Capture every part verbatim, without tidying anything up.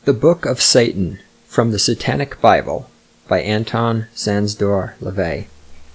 The Book of Satan, from the Satanic Bible, by Anton Szandor LaVey.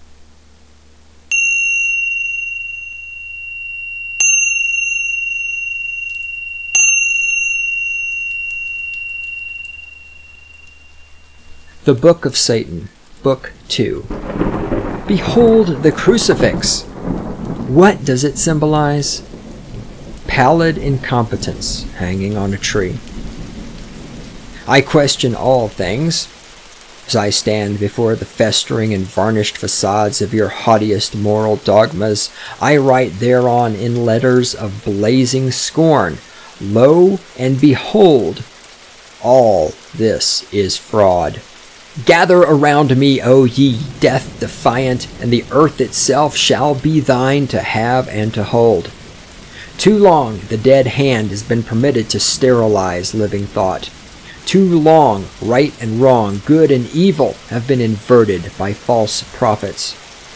The Book of Satan, Book two. Behold the crucifix! What does it symbolize? Pallid incompetence hanging on a tree. I question all things. As I stand before the festering and varnished facades of your haughtiest moral dogmas, I write thereon in letters of blazing scorn, Lo and behold, all this is fraud. Gather around me, O ye death defiant, and the earth itself shall be thine to have and to hold. Too long the dead hand has been permitted to sterilize living thought. Too long right and wrong, good and evil have been inverted by false prophets.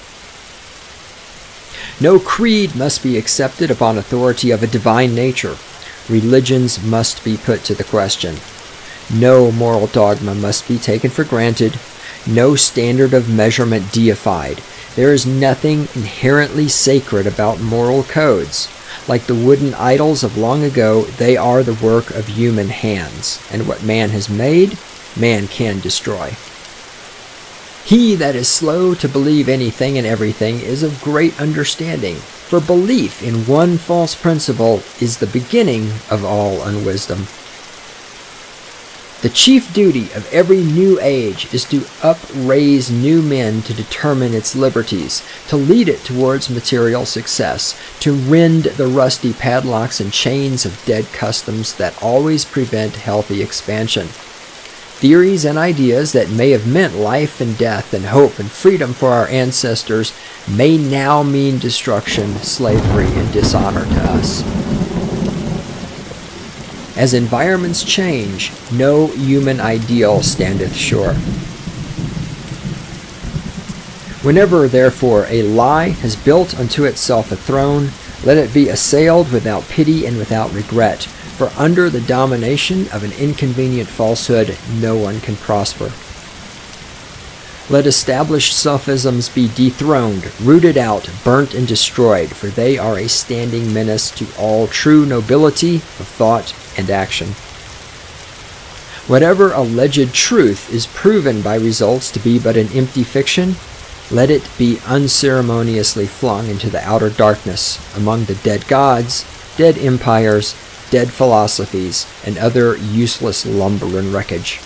No creed must be accepted upon authority of a divine nature. Religions must be put to the question. No moral dogma must be taken for granted. No standard of measurement deified. There is nothing inherently sacred about moral codes. Like the wooden idols of long ago, they are the work of human hands, and what man has made, man can destroy. He that is slow to believe anything and everything is of great understanding, for belief in one false principle is the beginning of all unwisdom. The chief duty of every new age is to upraise new men to determine its liberties, to lead it towards material success, to rend the rusty padlocks and chains of dead customs that always prevent healthy expansion. Theories and ideas that may have meant life and death and hope and freedom for our ancestors may now mean destruction, slavery, and dishonor to us. As environments change, no human ideal standeth sure. Whenever, therefore, a lie has built unto itself a throne, let it be assailed without pity and without regret, for under the domination of an inconvenient falsehood no one can prosper. Let established sophisms be dethroned, rooted out, burnt, and destroyed, for they are a standing menace to all true nobility of thought and action. Whatever alleged truth is proven by results to be but an empty fiction, let it be unceremoniously flung into the outer darkness among the dead gods, dead empires, dead philosophies, and other useless lumber and wreckage.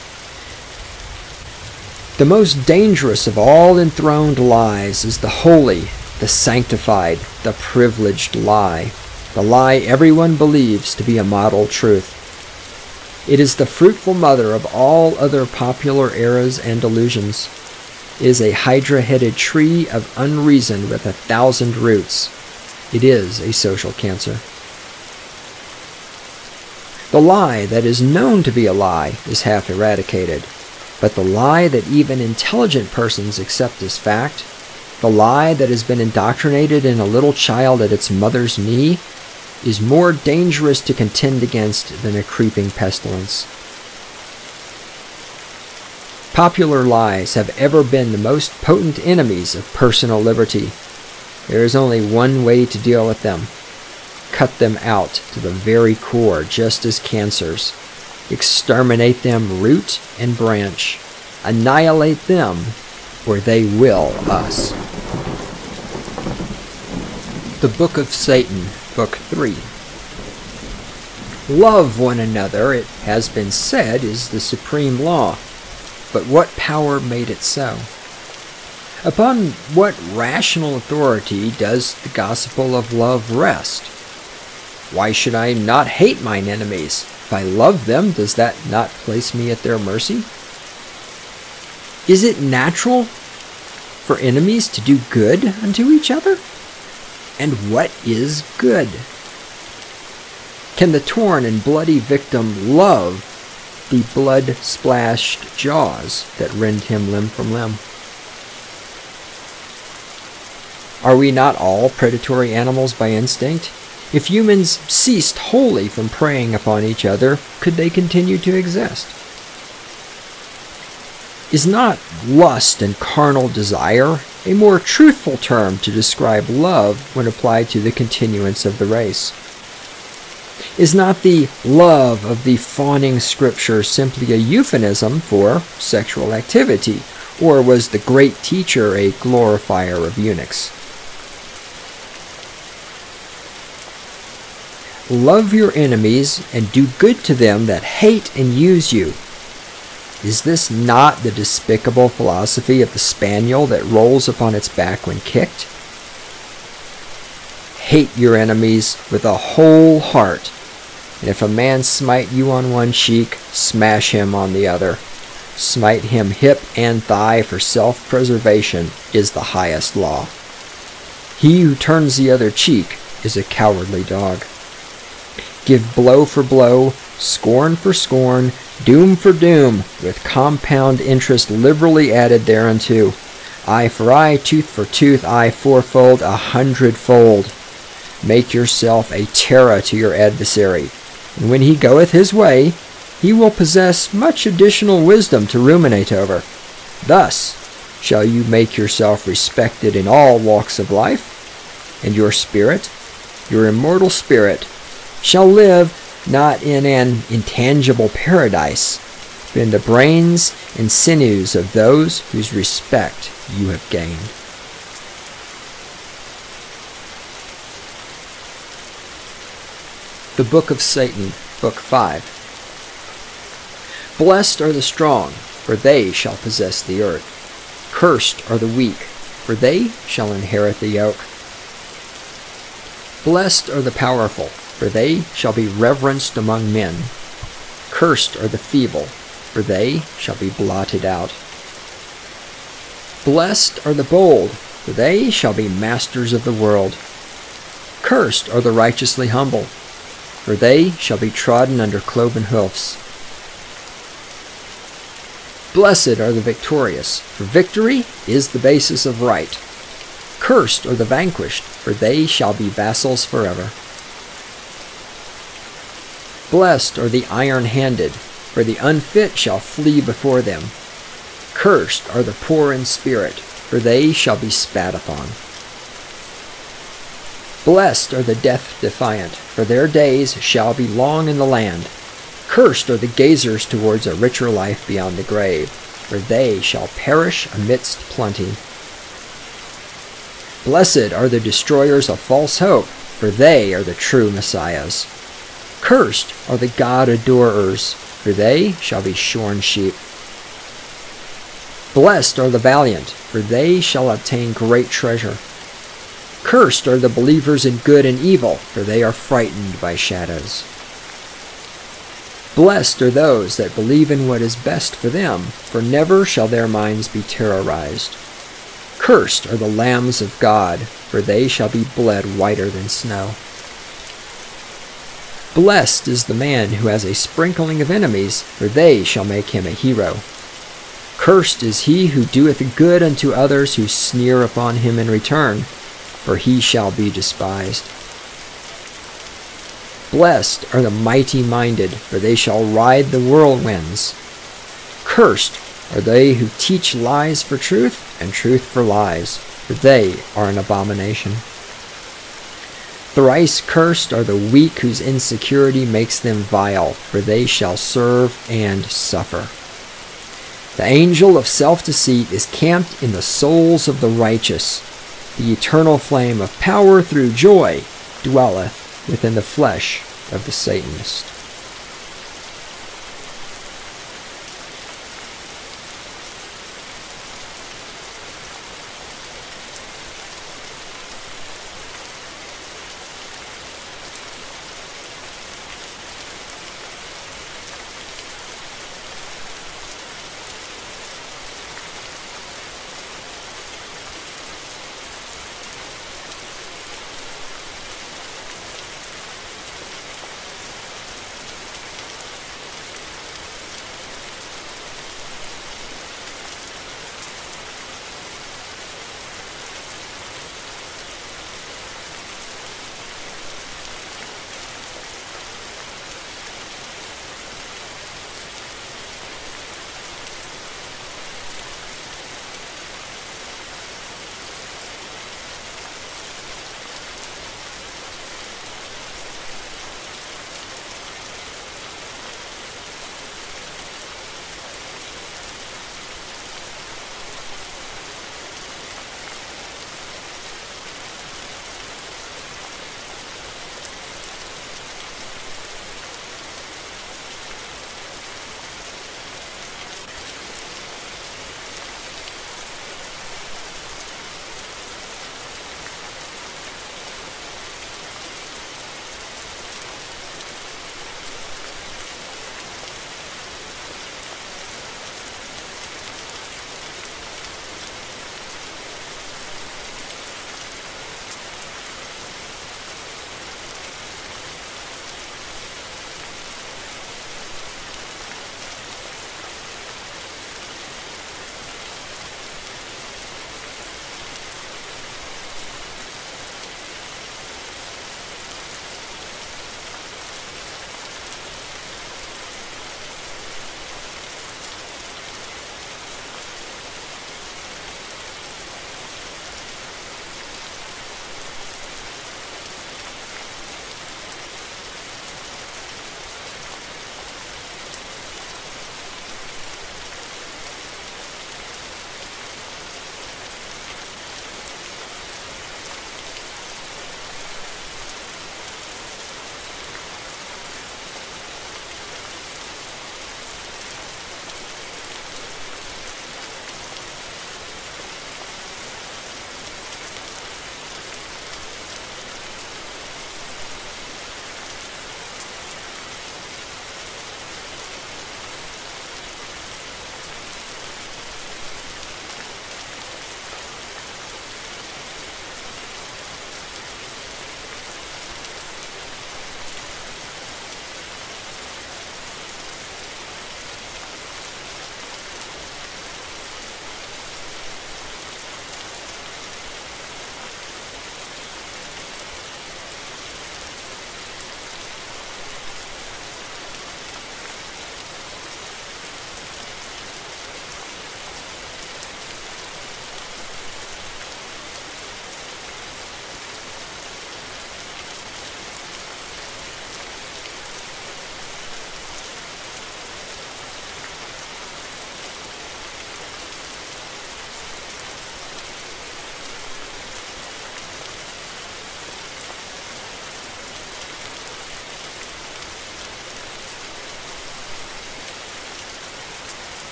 The most dangerous of all enthroned lies is the holy, the sanctified, the privileged lie, the lie everyone believes to be a model truth. It is the fruitful mother of all other popular errors and delusions. It is a hydra-headed tree of unreason with a thousand roots. It is a social cancer. The lie that is known to be a lie is half eradicated. But the lie that even intelligent persons accept as fact, the lie that has been indoctrinated in a little child at its mother's knee, is more dangerous to contend against than a creeping pestilence. Popular lies have ever been the most potent enemies of personal liberty. There is only one way to deal with them. Cut them out to the very core, just as cancers. Exterminate them root and branch. Annihilate them, or they will us. The Book of Satan, Book three. Love one another, it has been said, is the supreme law. But what power made it so? Upon what rational authority does the gospel of love rest? Why should I not hate mine enemies? If I love them, does that not place me at their mercy? Is it natural for enemies to do good unto each other? And what is good? Can the torn and bloody victim love the blood-splashed jaws that rend him limb from limb? Are we not all predatory animals by instinct? If humans ceased wholly from preying upon each other, could they continue to exist? Is not lust and carnal desire a more truthful term to describe love when applied to the continuance of the race? Is not the love of the fawning Scripture simply a euphemism for sexual activity, or was the great teacher a glorifier of eunuchs? Love your enemies and do good to them that hate and use you. Is this not the despicable philosophy of the spaniel that rolls upon its back when kicked? Hate your enemies with a whole heart, and if a man smite you on one cheek, smash him on the other. Smite him hip and thigh, for self-preservation is the highest law. He who turns the other cheek is a cowardly dog. Give blow for blow, scorn for scorn, doom for doom, with compound interest liberally added thereunto. Eye for eye, tooth for tooth, eye fourfold, a hundredfold. Make yourself a terror to your adversary, and when he goeth his way, he will possess much additional wisdom to ruminate over. Thus shall you make yourself respected in all walks of life, and your spirit, your immortal spirit, shall live not in an intangible paradise, but in the brains and sinews of those whose respect you have gained. The Book of Satan, Book five. Blessed are the strong, for they shall possess the earth. Cursed are the weak, for they shall inherit the yoke. Blessed are the powerful, for they shall be reverenced among men. Cursed are the feeble, for they shall be blotted out. Blessed are the bold, for they shall be masters of the world. Cursed are the righteously humble, for they shall be trodden under cloven hoofs. Blessed are the victorious, for victory is the basis of right. Cursed are the vanquished, for they shall be vassals forever. Blessed are the iron-handed, for the unfit shall flee before them. Cursed are the poor in spirit, for they shall be spat upon. Blessed are the death-defiant, for their days shall be long in the land. Cursed are the gazers towards a richer life beyond the grave, for they shall perish amidst plenty. Blessed are the destroyers of false hope, for they are the true messiahs. Cursed are the God-adorers, for they shall be shorn sheep. Blessed are the valiant, for they shall obtain great treasure. Cursed are the believers in good and evil, for they are frightened by shadows. Blessed are those that believe in what is best for them, for never shall their minds be terrorized. Cursed are the lambs of God, for they shall be bled whiter than snow. Blessed is the man who has a sprinkling of enemies, for they shall make him a hero. Cursed is he who doeth good unto others who sneer upon him in return, for he shall be despised. Blessed are the mighty-minded, for they shall ride the whirlwinds. Cursed are they who teach lies for truth, and truth for lies, for they are an abomination. Thrice cursed are the weak whose insecurity makes them vile, for they shall serve and suffer. The angel of self-deceit is camped in the souls of the righteous. The eternal flame of power through joy dwelleth within the flesh of the Satanist.